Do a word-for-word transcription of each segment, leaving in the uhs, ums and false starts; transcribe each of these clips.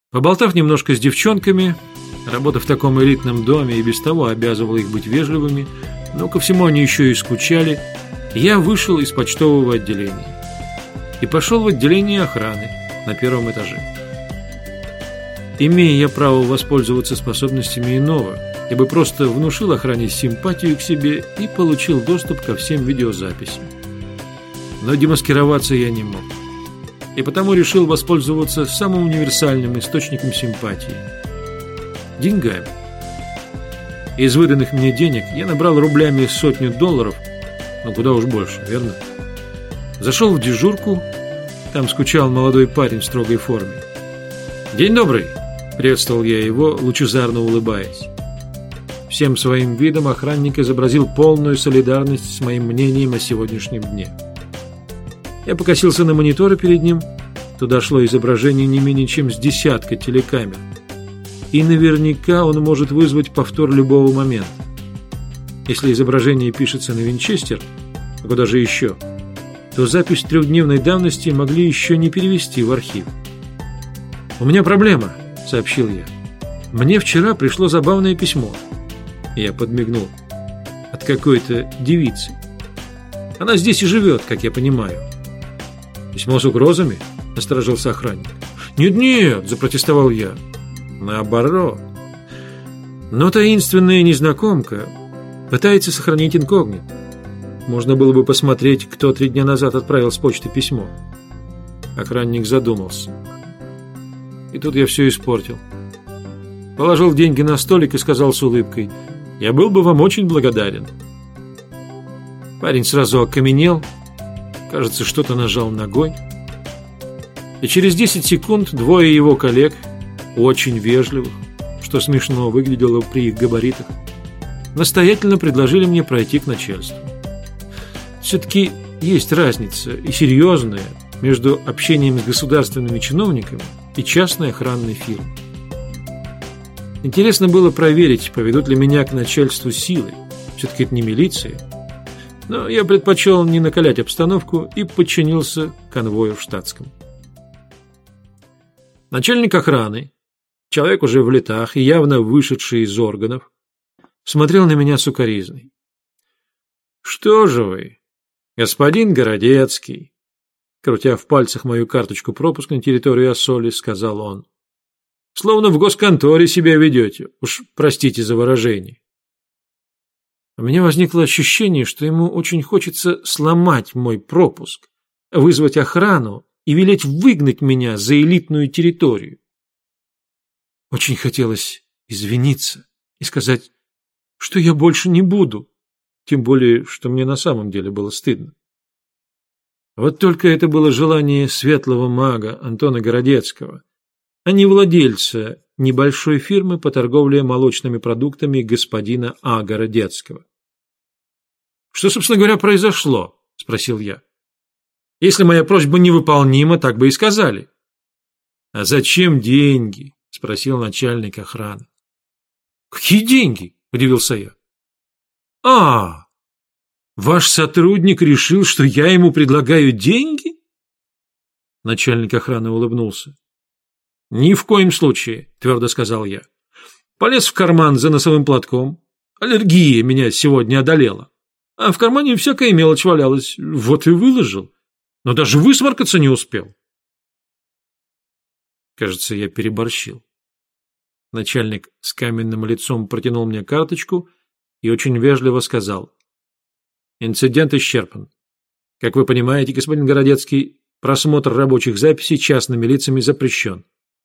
Поболтав немножко с девчонками, работа в таком элитном доме и без того обязывала их быть вежливыми, но ко всему они еще и скучали, я вышел из почтового отделения и пошел в отделение охраны на первом этаже. Имея я право воспользоваться способностями иного, я бы просто внушил охране симпатию к себе и получил доступ ко всем видеозаписям. Но демаскироваться я не мог, и потому решил воспользоваться самым универсальным источником симпатии – деньгами. Из выданных мне денег я набрал рублями сотню долларов, ну куда уж больше, верно? Зашел в дежурку, там скучал молодой парень в строгой форме. «День добрый!» – приветствовал я его, лучезарно улыбаясь. Всем своим видом охранник изобразил полную солидарность с моим мнением о сегодняшнем дне. Я покосился на мониторы перед ним, туда шло изображение не менее чем с десятка телекамер. И наверняка он может вызвать повтор любого момента. Если изображение пишется на винчестер, а куда же еще, то запись трехдневной давности могли еще не перевести в архив. «У меня проблема», — сообщил я. «Мне вчера пришло забавное письмо». Я подмигнул. «От какой-то девицы. Она здесь и живет, как я понимаю». «Письмо с угрозами?» — насторожился охранник. «Нет-нет», — запротестовал я. «Наоборот. Но таинственная незнакомка пытается сохранить инкогнито. Можно было бы посмотреть, кто три дня назад отправил с почты письмо». Охранник задумался. И тут я все испортил. Положил деньги на столик и сказал с улыбкой: «Я был бы вам очень благодарен». Парень сразу окаменел, кажется, что-то нажал ногой. И через десять секунд двое его коллег, очень вежливых, что смешно выглядело при их габаритах, настоятельно предложили мне пройти к начальству. Все-таки есть разница, и серьезная, между общением с государственными чиновниками и частной охранной фирмой. Интересно было проверить, поведут ли меня к начальству силой. Все-таки это не милиция. Но я предпочел не накалять обстановку и подчинился конвою в штатском. Начальник охраны, человек уже в летах и явно вышедший из органов, смотрел на меня с укоризной. «Что же вы, господин Городецкий?» Крутя в пальцах мою карточку пропуска на территорию Ассоли, сказал он. «Словно в госконторе себя ведете, уж простите за выражение». У меня возникло ощущение, что ему очень хочется сломать мой пропуск, вызвать охрану и велеть выгнать меня за элитную территорию. Очень хотелось извиниться и сказать, что я больше не буду, тем более, что мне на самом деле было стыдно. Вот только это было желание светлого мага Антона Городецкого, а не владельца небольшой фирмы по торговле молочными продуктами господина А. Городецкого. «Что, собственно говоря, произошло?» – спросил я. «Если моя просьба невыполнима, так бы и сказали». «А зачем деньги?» – спросил начальник охраны. «Какие деньги?» – удивился я. «А, ваш сотрудник решил, что я ему предлагаю деньги?» Начальник охраны улыбнулся. «Ни в коем случае», – твердо сказал я. «Полез в карман за носовым платком. Аллергия меня сегодня одолела. А в кармане всякая мелочь валялась. Вот и выложил. Но даже высморкаться не успел». Кажется, я переборщил. Начальник с каменным лицом протянул мне карточку и очень вежливо сказал: «Инцидент исчерпан. Как вы понимаете, господин Городецкий, просмотр рабочих записей частными лицами запрещен».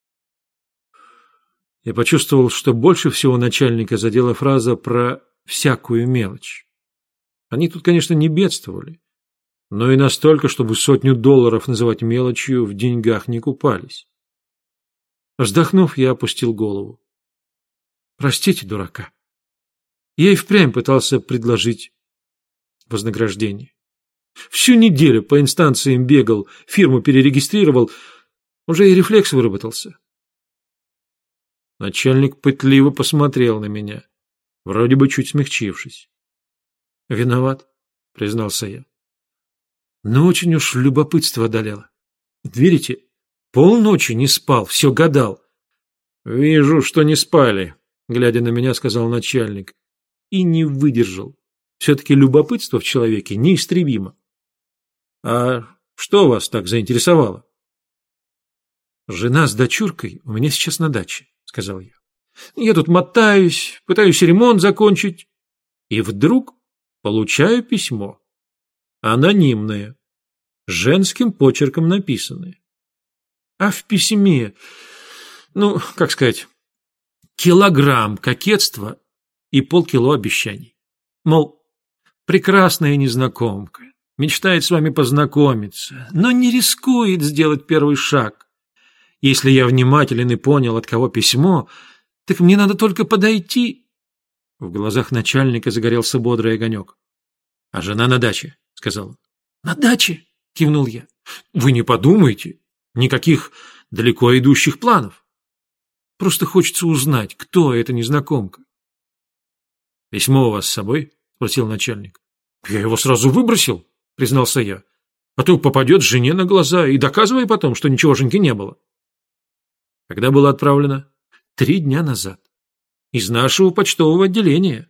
Я почувствовал, что больше всего начальника задела фраза про «всякую мелочь». Они тут, конечно, не бедствовали, но и настолько, чтобы сотню долларов называть мелочью, в деньгах не купались. Вздохнув, я опустил голову. «Простите, дурака. Я и впрямь пытался предложить вознаграждение. Всю неделю по инстанциям бегал, фирму перерегистрировал, уже и рефлекс выработался». Начальник пытливо посмотрел на меня, вроде бы чуть смягчившись. «Виноват», — признался я. «Но очень уж любопытство одолело. Верите, полночи не спал, все гадал, Вижу, что не спали, глядя на меня, сказал начальник. И не выдержал. Все-таки любопытство в человеке неистребимо. А что вас так заинтересовало? Жена с дочуркой у меня сейчас на даче, сказал я. Я тут мотаюсь, пытаюсь ремонт закончить. И вдруг получаю письмо. Анонимное. Женским почерком написанное. А в письме, ну, как сказать, килограмм кокетства и полкило обещаний. Мол, прекрасная незнакомка, мечтает с вами познакомиться, но не рискует сделать первый шаг. Если я внимателен и понял, от кого письмо, так мне надо только подойти. В глазах начальника загорелся бодрый огонек. — А жена на даче, — сказал он. — На даче, — кивнул я. — Вы не подумайте, никаких далеко идущих планов. Просто хочется узнать, кто эта незнакомка. — Письмо у вас с собой? — спросил начальник. — Я его сразу выбросил, — признался я. — А то попадет жене на глаза и доказывай потом, что ничегошеньки не было. — Когда было отправлено? — Три дня назад. Из нашего почтового отделения.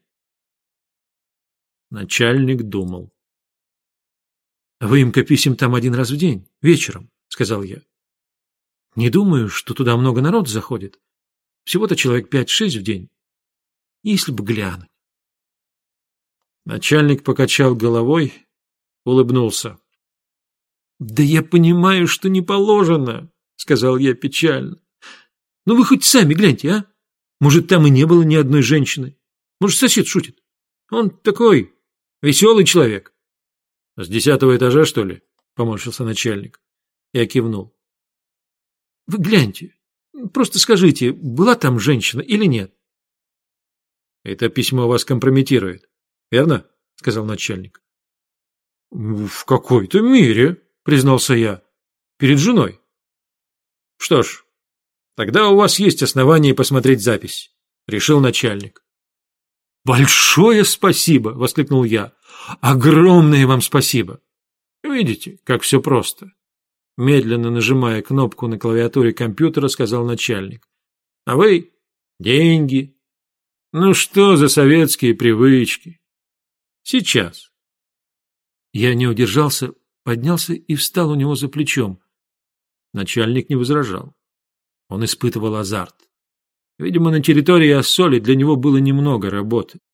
Начальник думал. — Выемка писем там один раз в день, вечером, — сказал я. — Не думаю, что туда много народ заходит. Всего-то человек пять-шесть в день. Если бы глянуть. Начальник покачал головой, улыбнулся. — Да я понимаю, что не положено, — сказал я печально. — Ну вы хоть сами гляньте, а? Может, там и не было ни одной женщины. Может, сосед шутит. Он такой веселый человек. — С десятого этажа, что ли? — поморщился начальник. Я кивнул. — Вы гляньте, просто скажите, была там женщина или нет? — Это письмо вас компрометирует, верно? — сказал начальник. — В какой-то мере, — признался я, — перед женой. — Что ж, тогда у вас есть основания посмотреть запись, — решил начальник. — Большое спасибо, — воскликнул я. — Огромное вам спасибо. Видите, как все просто. Медленно нажимая кнопку на клавиатуре компьютера, сказал начальник. — А вы — деньги. Ну что за советские привычки? Сейчас. Я не удержался, поднялся и встал у него за плечом. Начальник не возражал. Он испытывал азарт. Видимо, на территории Ассоли для него было немного работы.